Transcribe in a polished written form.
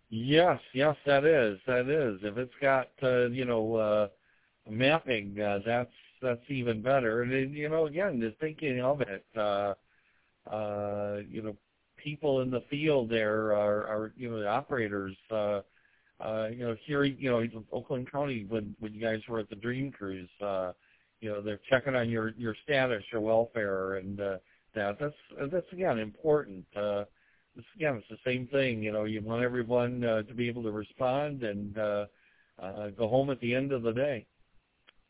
Yes, that is. That is. If it's got, mapping, that's even better. And then, again, just thinking of it, uh, you know, people in the field there are the operators. Here, Oakland County, when you guys were at the Dream Cruise, they're checking on your status, your welfare, and that's again important. It's the same thing. You want everyone to be able to respond and go home at the end of the day.